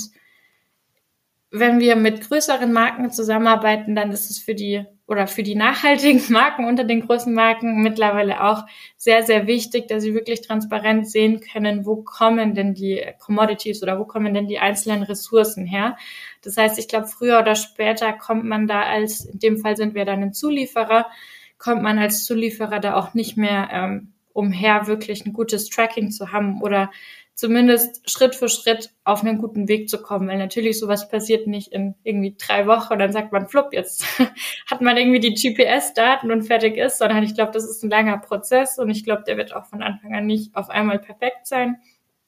wenn wir mit größeren Marken zusammenarbeiten, dann ist es für die oder für die nachhaltigen Marken unter den großen Marken mittlerweile auch sehr, sehr wichtig, dass sie wirklich transparent sehen können, wo kommen denn die Commodities oder wo kommen denn die einzelnen Ressourcen her. Das heißt, ich glaube, früher oder später kommt man da als, in dem Fall sind wir dann ein Zulieferer, kommt man als Zulieferer da auch nicht mehr ähm, umher, wirklich ein gutes Tracking zu haben oder zumindest Schritt für Schritt auf einen guten Weg zu kommen, weil natürlich sowas passiert nicht in irgendwie drei Wochen und dann sagt man, flupp, jetzt hat man irgendwie die G P S-Daten und fertig ist, sondern ich glaube, das ist ein langer Prozess und ich glaube, der wird auch von Anfang an nicht auf einmal perfekt sein.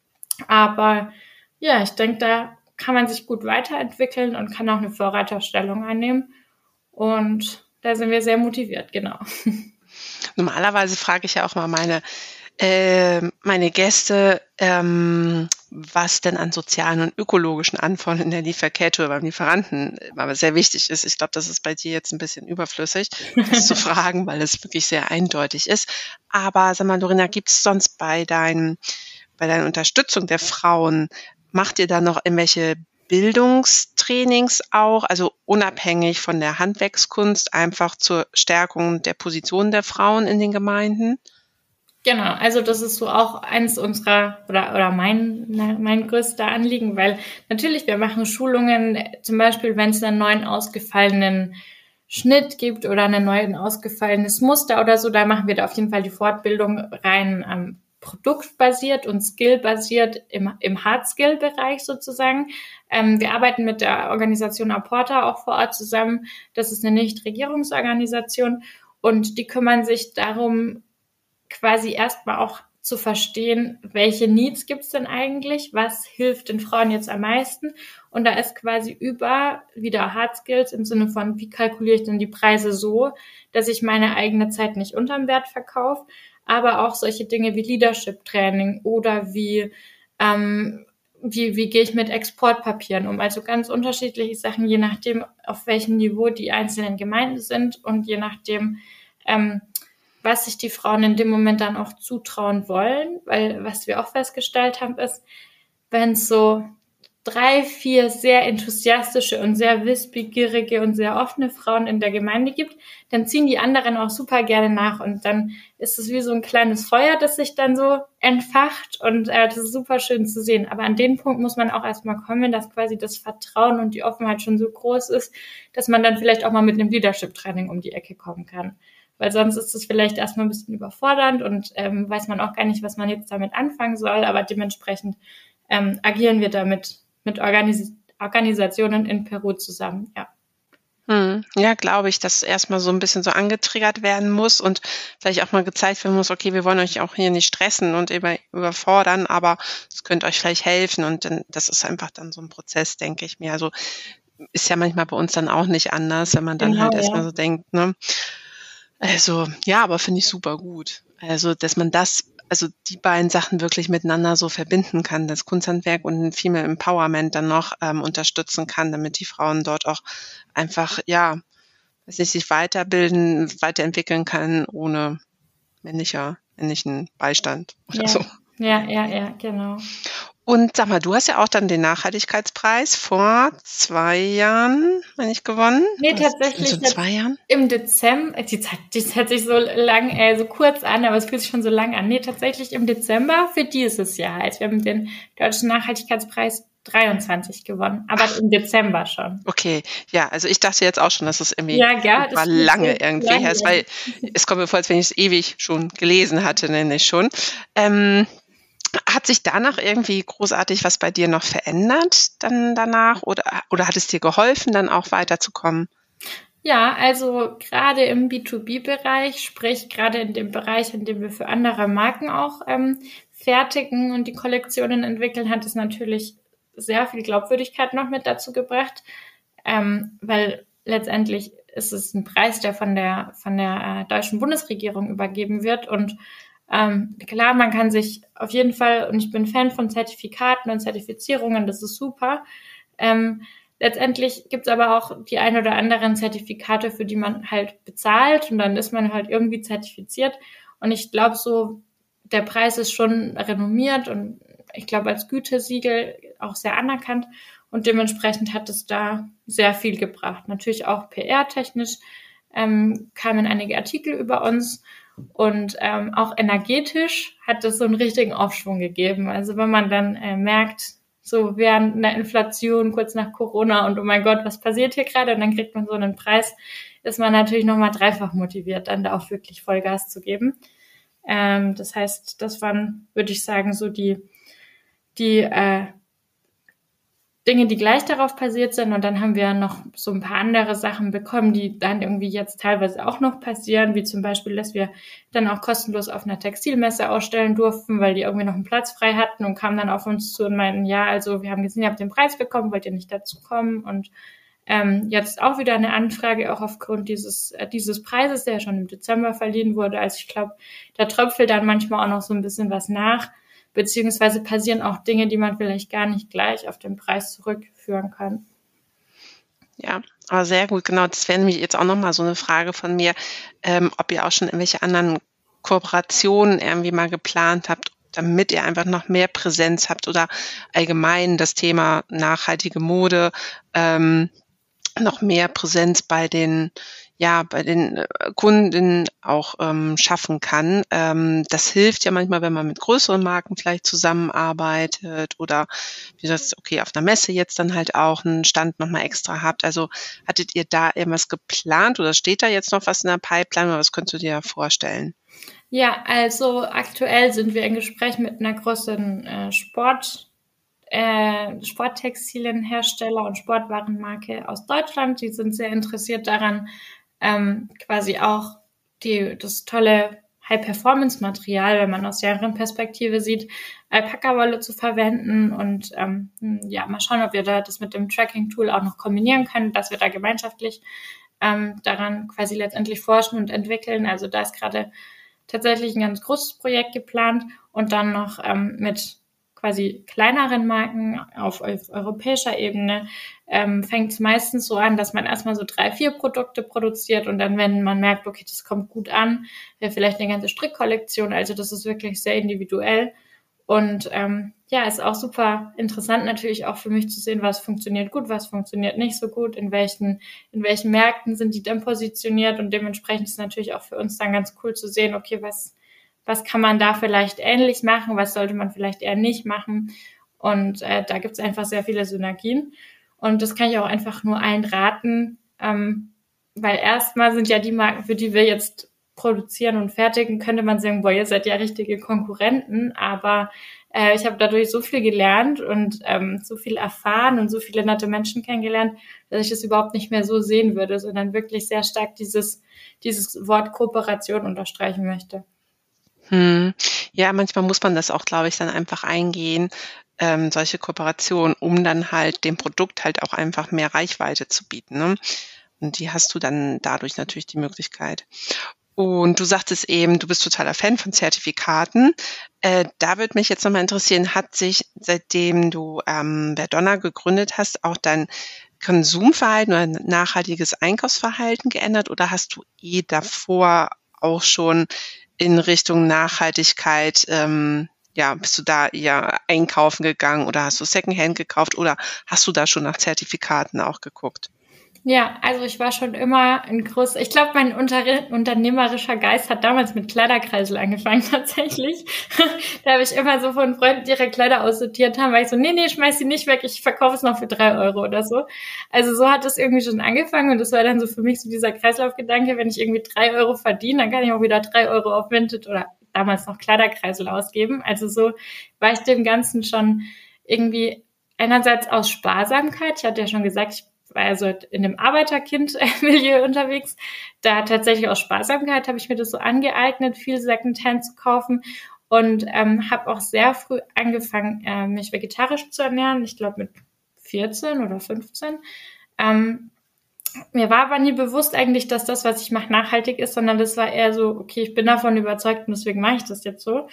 Aber ja, ich denke, da kann man sich gut weiterentwickeln und kann auch eine Vorreiterstellung einnehmen und da sind wir sehr motiviert, genau. Normalerweise frage ich ja auch mal meine Äh, meine Gäste, ähm, was denn an sozialen und ökologischen Anforderungen in der Lieferkette oder beim Lieferanten aber sehr wichtig ist. Ich glaube, das ist bei dir jetzt ein bisschen überflüssig, das zu fragen, weil es wirklich sehr eindeutig ist. Aber sag mal, Lorena, gibt es sonst bei deinem, bei deiner Unterstützung der Frauen, macht ihr da noch irgendwelche Bildungstrainings auch, also unabhängig von der Handwerkskunst, einfach zur Stärkung der Position der Frauen in den Gemeinden? Genau, also das ist so auch eins unserer oder oder mein mein größter Anliegen, weil natürlich wir machen Schulungen, zum Beispiel wenn es einen neuen ausgefallenen Schnitt gibt oder einen neuen ausgefallenes Muster oder so, da machen wir da auf jeden Fall die Fortbildung rein ähm, produktbasiert und skillbasiert im im Hard-Skill-Bereich sozusagen. Ähm, wir arbeiten mit der Organisation Aporta auch vor Ort zusammen. Das ist eine Nichtregierungsorganisation und die kümmern sich darum, quasi erstmal auch zu verstehen, welche Needs gibt's denn eigentlich, was hilft den Frauen jetzt am meisten und da ist quasi über wieder Hard Skills im Sinne von, wie kalkuliere ich denn die Preise so, dass ich meine eigene Zeit nicht unterm Wert verkaufe, aber auch solche Dinge wie Leadership Training oder wie ähm, wie, wie gehe ich mit Exportpapieren um, also ganz unterschiedliche Sachen, je nachdem, auf welchem Niveau die einzelnen Gemeinden sind und je nachdem, ähm, was sich die Frauen in dem Moment dann auch zutrauen wollen, weil was wir auch festgestellt haben, ist, wenn es so drei, vier sehr enthusiastische und sehr wissbegierige und sehr offene Frauen in der Gemeinde gibt, dann ziehen die anderen auch super gerne nach und dann ist es wie so ein kleines Feuer, das sich dann so entfacht und äh, das ist super schön zu sehen. Aber an den Punkt muss man auch erstmal kommen, dass quasi das Vertrauen und die Offenheit schon so groß ist, dass man dann vielleicht auch mal mit einem Leadership-Training um die Ecke kommen kann. Weil sonst ist es vielleicht erstmal ein bisschen überfordernd und ähm, weiß man auch gar nicht, was man jetzt damit anfangen soll. Aber dementsprechend ähm, agieren wir damit mit Organis- Organisationen in Peru zusammen, ja. Hm. Mhm. Ja, glaube ich, dass erstmal so ein bisschen so angetriggert werden muss und vielleicht auch mal gezeigt werden muss: „Okay, wir wollen euch auch hier nicht stressen und über überfordern, aber es könnte euch vielleicht helfen." Und dann das ist einfach dann so ein Prozess, denke ich mir. Also, ist ja manchmal bei uns dann auch nicht anders, wenn man dann Genau, halt erstmal ja. so denkt, ne? Also, ja, aber finde ich super gut. Also, dass man das also, die beiden Sachen wirklich miteinander so verbinden kann, das Kunsthandwerk und 'n Female Empowerment dann noch, ähm, unterstützen kann, damit die Frauen dort auch einfach, ja, weiß nicht, sich weiterbilden, weiterentwickeln kann ohne männlicher männlichen Beistand oder Ja, so. ja, ja, ja, genau. Und sag mal, du hast ja auch dann den Nachhaltigkeitspreis vor zwei Jahren, meine ich, gewonnen? Ne, Oder sind tatsächlich schon jetzt zwei Jahren? im Dezember. Die Zeit die hört sich so lang äh, so kurz an, aber es fühlt sich schon so lang an. Ne, tatsächlich im Dezember für dieses Jahr. Also, wir haben den Deutschen Nachhaltigkeitspreis dreiundzwanzig gewonnen, aber Ach, im Dezember schon. okay. Ja, also ich dachte jetzt auch schon, dass es irgendwie Ja, gell, super das fühlt lange sich irgendwie lang her ist, an. weil es kommt mir vor, als wenn ich es ewig schon gelesen hatte, nämlich schon. Ähm, Hat sich danach irgendwie großartig was bei dir noch verändert dann danach oder oder hat es dir geholfen, dann auch weiterzukommen? Ja, also gerade im B zwei B-Bereich, sprich gerade in dem Bereich, in dem wir für andere Marken auch ähm, fertigen und die Kollektionen entwickeln, hat es natürlich sehr viel Glaubwürdigkeit noch mit dazu gebracht, ähm, weil letztendlich ist es ein Preis, der von der von der äh, deutschen Bundesregierung übergeben wird und ähm, klar, man kann sich auf jeden Fall, und ich bin Fan von Zertifikaten und Zertifizierungen, das ist super. Ähm, Letztendlich gibt es aber auch die ein oder anderen Zertifikate, für die man halt bezahlt und dann ist man halt irgendwie zertifiziert. Und ich glaube so, der Preis ist schon renommiert und ich glaube als Gütesiegel auch sehr anerkannt und dementsprechend hat es da sehr viel gebracht. Natürlich auch P R-technisch ähm, kamen einige Artikel über uns und ähm, auch energetisch hat es so einen richtigen Aufschwung gegeben. Also wenn man dann äh, merkt, so während einer Inflation, kurz nach Corona und oh mein Gott, was passiert hier gerade? Und dann kriegt man so einen Preis, ist man natürlich nochmal dreifach motiviert, dann da auch wirklich Vollgas zu geben. Ähm, das heißt, das waren, würde ich sagen, so die, die äh, Dinge, die gleich darauf passiert sind. Und dann haben wir noch so ein paar andere Sachen bekommen, die dann irgendwie jetzt teilweise auch noch passieren, wie zum Beispiel, dass wir dann auch kostenlos auf einer Textilmesse ausstellen durften, weil die irgendwie noch einen Platz frei hatten und kamen dann auf uns zu und meinten, ja, also wir haben gesehen, ihr habt den Preis bekommen, wollt ihr nicht dazu kommen? Und ähm, jetzt auch wieder eine Anfrage, auch aufgrund dieses, äh, dieses Preises, der schon im Dezember verliehen wurde. Also ich glaube, da tröpfelt dann manchmal auch noch so ein bisschen was nach. Beziehungsweise passieren auch Dinge, die man vielleicht gar nicht gleich auf den Preis zurückführen kann. Ja, aber sehr gut, genau. Das wäre nämlich jetzt auch noch mal so eine Frage von mir, ähm, ob ihr auch schon irgendwelche anderen Kooperationen irgendwie mal geplant habt, damit ihr einfach noch mehr Präsenz habt oder allgemein das Thema nachhaltige Mode, ähm, noch mehr Präsenz bei den ja, bei den, äh, Kunden auch, ähm, schaffen kann. Ähm, das hilft ja manchmal, wenn man mit größeren Marken vielleicht zusammenarbeitet oder wie du sagst, okay, auf 'ner Messe jetzt dann halt auch 'n Stand noch mal extra habt. Also, hattet ihr da irgendwas geplant oder steht da jetzt noch was in der Pipeline oder was könntest du dir vorstellen? Ja, also aktuell sind wir in Gespräch mit einer großen äh, Sport, äh, Sporttextilienhersteller und Sportwarenmarke aus Deutschland. Die sind sehr interessiert daran, ähm, quasi auch die, das tolle High-Performance-Material, wenn man aus deren Perspektive sieht, Alpaka-Wolle zu verwenden und ähm, ja, mal schauen, ob wir da das mit dem Tracking-Tool auch noch kombinieren können, dass wir da gemeinschaftlich ähm, daran quasi letztendlich forschen und entwickeln. Also da ist gerade tatsächlich ein ganz großes Projekt geplant und dann noch ähm, mit quasi kleineren Marken auf, auf europäischer Ebene ähm, fängt es meistens so an, dass man erstmal so drei, vier Produkte produziert und dann, wenn man merkt, okay, das kommt gut an, ja, vielleicht eine ganze Strickkollektion. Also das ist wirklich sehr individuell und ähm, ja, ist auch super interessant natürlich auch für mich zu sehen, was funktioniert gut, was funktioniert nicht so gut, in welchen, in welchen Märkten sind die dann positioniert und dementsprechend ist es natürlich auch für uns dann ganz cool zu sehen, okay, was, was kann man da vielleicht ähnlich machen, was sollte man vielleicht eher nicht machen und äh, da gibt es einfach sehr viele Synergien und das kann ich auch einfach nur allen raten, ähm, weil erstmal sind ja die Marken, für die wir jetzt produzieren und fertigen, könnte man sagen, boah, ihr seid ja richtige Konkurrenten, aber Äh, ich habe dadurch so viel gelernt und ähm, so viel erfahren und so viele nette Menschen kennengelernt, dass ich das überhaupt nicht mehr so sehen würde, sondern wirklich sehr stark dieses, dieses Wort Kooperation unterstreichen möchte. Hm. Ja, manchmal muss man das auch, glaube ich, dann einfach eingehen, ähm, solche Kooperationen, um dann halt dem Produkt halt auch einfach mehr Reichweite zu bieten, ne? Und die hast du dann dadurch natürlich die Möglichkeit. Und du sagtest eben, du bist totaler Fan von Zertifikaten. Äh, da würde mich jetzt nochmal interessieren, hat sich, seitdem du ähm, Verdonna gegründet hast, auch dein Konsumverhalten oder nachhaltiges Einkaufsverhalten geändert oder hast du eh davor auch schon in Richtung Nachhaltigkeit, ähm, ja, bist du da eher einkaufen gegangen oder hast du Secondhand gekauft oder hast du da schon nach Zertifikaten auch geguckt? Ja, also ich war schon immer ein großer, ich glaube, mein unter unternehmerischer Geist hat damals mit Kleiderkreisel angefangen tatsächlich. Da habe ich immer so von Freunden, die ihre Kleider aussortiert haben, weil ich so, nee, nee, schmeiß sie nicht weg, ich verkaufe es noch für drei Euro oder so. Also so hat es irgendwie schon angefangen und das war dann so für mich so dieser Kreislaufgedanke, wenn ich irgendwie drei Euro verdiene, dann kann ich auch wieder drei Euro auf Vinted oder damals noch Kleiderkreisel ausgeben. Also so war ich dem Ganzen schon irgendwie einerseits aus Sparsamkeit. Ich hatte ja schon gesagt, ich war also in dem Arbeiterkind-Milieu unterwegs. Da tatsächlich aus Sparsamkeit habe ich mir das so angeeignet, viel Secondhand zu kaufen und ähm, habe auch sehr früh angefangen, äh, mich vegetarisch zu ernähren. Ich glaube mit vierzehn oder fünfzehn. Ähm, mir war aber nie bewusst eigentlich, dass das, was ich mache, nachhaltig ist, sondern das war eher so, okay, ich bin davon überzeugt und deswegen mache ich das jetzt so.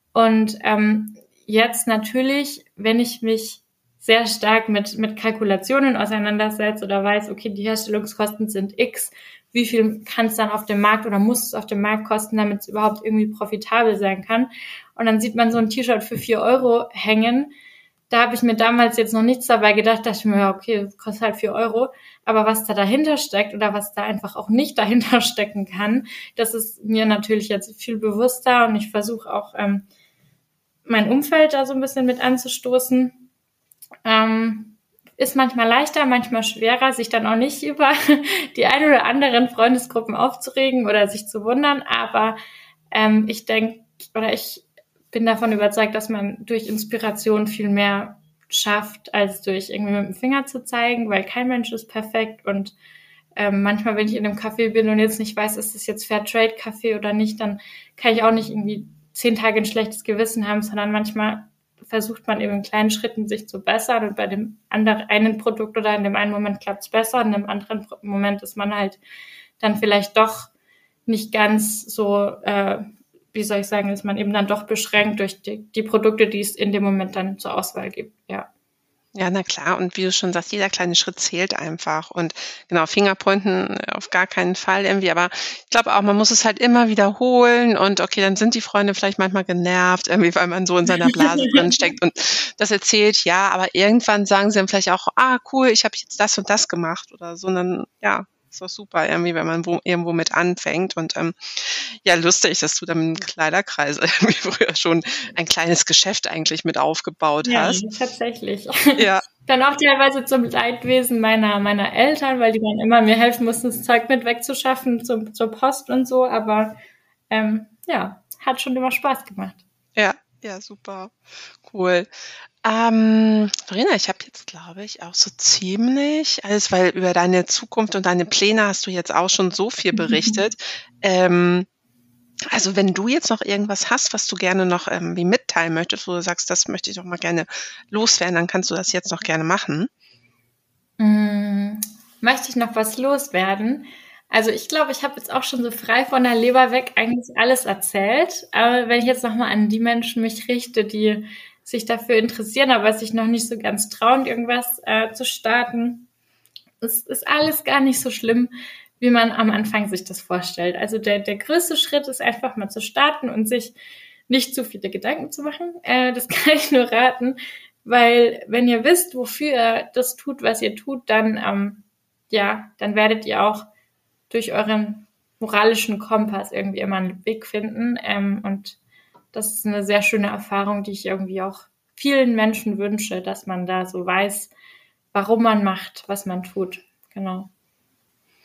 Und ähm, jetzt natürlich, wenn ich mich sehr stark mit, mit Kalkulationen auseinandersetzt oder weiß, okay, die Herstellungskosten sind X, wie viel kann es dann auf dem Markt oder muss es auf dem Markt kosten, damit es überhaupt irgendwie profitabel sein kann. Und dann sieht man so ein T-Shirt für vier Euro hängen. Da habe ich mir damals jetzt noch nichts dabei gedacht, dachte ich mir, ja, okay, kostet halt vier Euro. Aber was da dahinter steckt oder was da einfach auch nicht dahinter stecken kann, das ist mir natürlich jetzt viel bewusster und ich versuche auch ähm, mein Umfeld da so ein bisschen mit anzustoßen. Ähm, ist manchmal leichter, manchmal schwerer, sich dann auch nicht über die ein oder anderen Freundesgruppen aufzuregen oder sich zu wundern. Aber ähm, ich denke, oder ich bin davon überzeugt, dass man durch Inspiration viel mehr schafft, als durch irgendwie mit dem Finger zu zeigen, weil kein Mensch ist perfekt. Und ähm, manchmal, wenn ich in einem Café bin und jetzt nicht weiß, ist das jetzt Fairtrade-Kaffee oder nicht, dann kann ich auch nicht irgendwie zehn Tage ein schlechtes Gewissen haben, sondern manchmal versucht man eben in kleinen Schritten sich zu bessern und bei dem anderen einen Produkt oder in dem einen Moment klappt es besser und in dem anderen Moment ist man halt dann vielleicht doch nicht ganz so, äh, wie soll ich sagen, ist man eben dann doch beschränkt durch die, die Produkte, die es in dem Moment dann zur Auswahl gibt, ja. Ja, na klar. Und wie du schon sagst, jeder kleine Schritt zählt einfach. Und genau, Fingerpointen auf gar keinen Fall irgendwie. Aber ich glaube auch, man muss es halt immer wiederholen. Und okay, dann sind die Freunde vielleicht manchmal genervt, irgendwie, weil man so in seiner Blase drin steckt und das erzählt. Ja, aber irgendwann sagen sie dann vielleicht auch, ah, cool, ich habe jetzt das und das gemacht oder so. Und dann, ja, ist doch super irgendwie, wenn man wo, irgendwo mit anfängt. Und ähm, ja, lustig, dass du dann mit Kleiderkreis irgendwie früher schon ein kleines Geschäft eigentlich mit aufgebaut Ja, hast. tatsächlich. Ja. Dann auch teilweise zum Leidwesen meiner meiner Eltern, weil die dann immer mir helfen mussten, das Zeug mit wegzuschaffen zum, zur Post und so. Aber ähm, ja, hat schon immer Spaß gemacht. Ja, ja, super. Cool. Ähm, Verena, ich habe jetzt, glaube ich, auch so ziemlich alles, weil über deine Zukunft und deine Pläne hast du jetzt auch schon so viel berichtet. Ähm, also wenn du jetzt noch irgendwas hast, was du gerne noch ähm, wie mitteilen möchtest, wo du sagst, das möchte ich doch mal gerne loswerden, dann kannst du das jetzt noch gerne machen. Mm, möchte ich noch was loswerden? Also ich glaube, ich habe jetzt auch schon so frei von der Leber weg eigentlich alles erzählt. Aber wenn ich jetzt nochmal an die Menschen mich richte, die sich dafür interessieren, aber sich noch nicht so ganz trauen, irgendwas äh, zu starten, es ist alles gar nicht so schlimm, wie man am Anfang sich das vorstellt. Also der, der größte Schritt ist einfach mal zu starten und sich nicht zu viele Gedanken zu machen. Äh, das kann ich nur raten, weil wenn ihr wisst, wofür ihr das tut, was ihr tut, dann, ähm, ja, dann werdet ihr auch durch euren moralischen Kompass irgendwie immer einen Weg finden. Ähm, und das ist eine sehr schöne Erfahrung, die ich irgendwie auch vielen Menschen wünsche, dass man da so weiß, warum man macht, was man tut. Genau.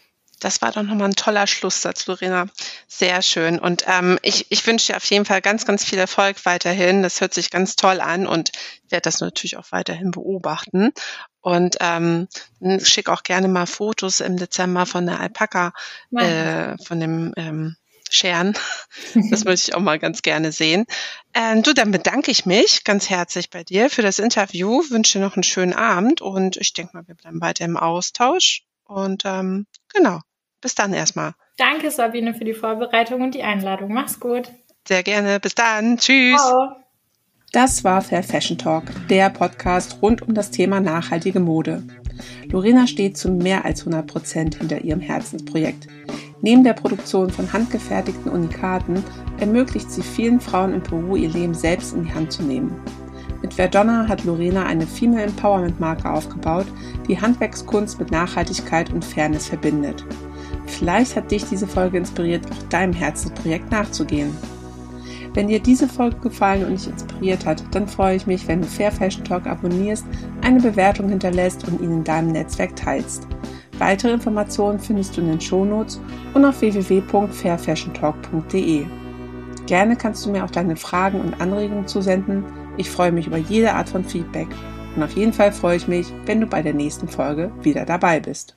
Das war doch nochmal ein toller Schlusssatz, Lorena. Sehr schön. Und ähm, ich, ich wünsche dir auf jeden Fall ganz, ganz viel Erfolg weiterhin. Das hört sich ganz toll an und werde das natürlich auch weiterhin beobachten. Und ähm, schick auch gerne mal Fotos im Dezember von der Alpaka, äh, von dem ähm, Scheren. Das möchte ich auch mal ganz gerne sehen. Ähm, du, dann bedanke ich mich ganz herzlich bei dir für das Interview, wünsche dir noch einen schönen Abend und ich denke mal, wir bleiben weiter im Austausch. Und ähm, genau, bis dann erstmal. Danke, Sabine, für die Vorbereitung und die Einladung. Mach's gut. Sehr gerne. Bis dann. Tschüss. Ciao. Das war Fair Fashion Talk, der Podcast rund um das Thema nachhaltige Mode. Lorena steht zu mehr als hundert Prozent hinter ihrem Herzensprojekt. Neben der Produktion von handgefertigten Unikaten ermöglicht sie vielen Frauen in Peru, ihr Leben selbst in die Hand zu nehmen. Mit Verdonna hat Lorena eine Female Empowerment Marke aufgebaut, die Handwerkskunst mit Nachhaltigkeit und Fairness verbindet. Vielleicht hat dich diese Folge inspiriert, auch deinem Herzensprojekt nachzugehen. Wenn dir diese Folge gefallen und dich inspiriert hat, dann freue ich mich, wenn du Fair Fashion Talk abonnierst, eine Bewertung hinterlässt und ihn in deinem Netzwerk teilst. Weitere Informationen findest du in den Shownotes und auf w w w punkt fair fashion talk punkt d e. Gerne kannst du mir auch deine Fragen und Anregungen zusenden. Ich freue mich über jede Art von Feedback. Und auf jeden Fall freue ich mich, wenn du bei der nächsten Folge wieder dabei bist.